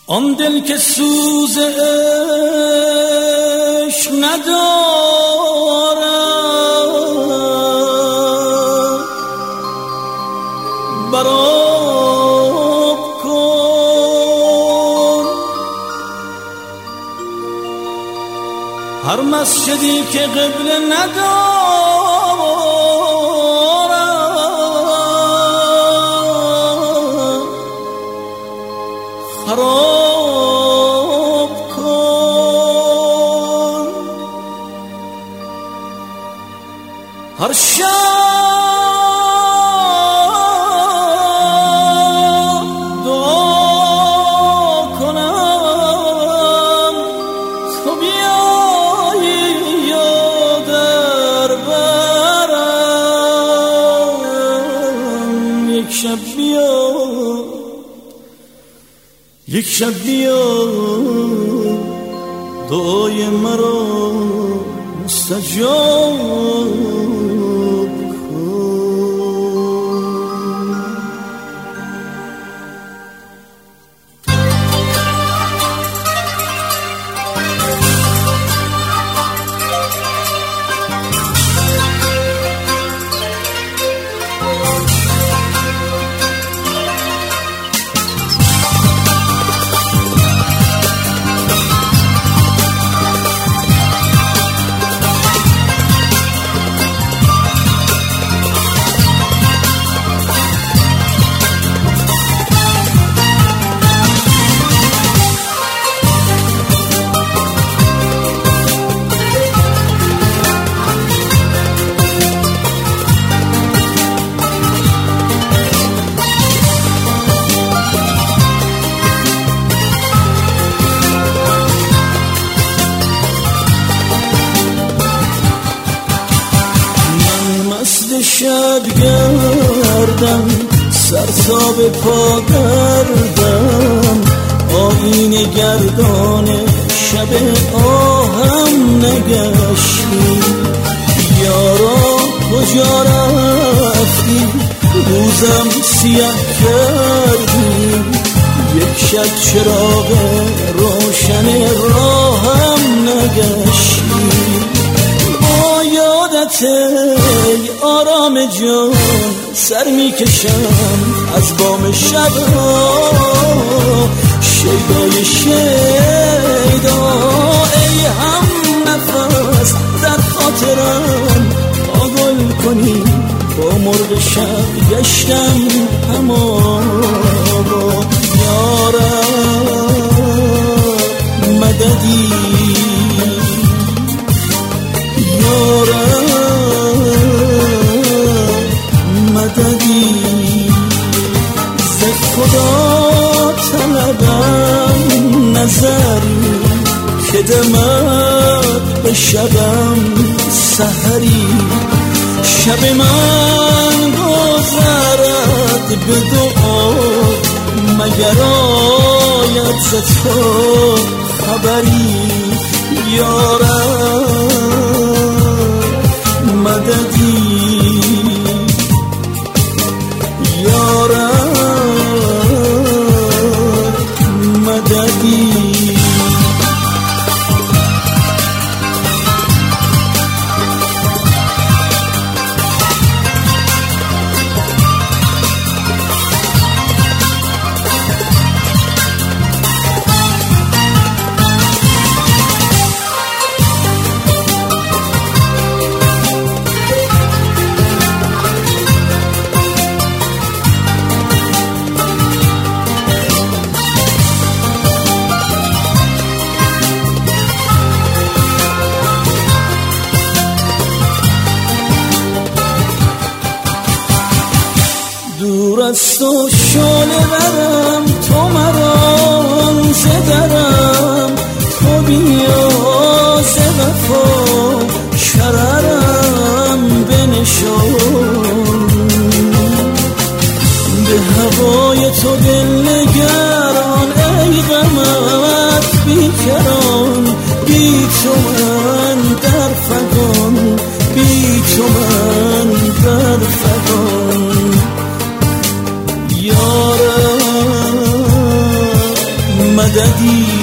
آن دل که سوز عشق ندارد برآب کن. هر مسجدی که قبله ندارد خراب کن. هر شب دعا کنم تو بیایی یادر برم. یک شب بیا، یک شب بیا دعای مرا مستجاب کن. شب گردم سر تا به پا گردم، آیین گردان شب آهم نگشتی. یارا کجا رفتی روزم سیاه کردی، یک شب چراغ روشن راهم نگشتی. با یادت ای آرام جان سر میکشم از بام شبها، شیدای شیدا ای هم نفس در خاطرم پاگل کنی. با مرغ شب گشتم اما با یارم مددی، مددی ز خدا طلبم نظری که دمد به شبم سحری. شب من گذرد به دعا مگر آید ز تو خبری. یارم مددی، یارم مددی. دور از تو شعله برم تو مرا زدرم، تو بیا ز وفا شررم بنشان. به هوای تو دل نگران ای غمت بیکران، بی تو من در فغان، بی تو من در فغان. یارم زدی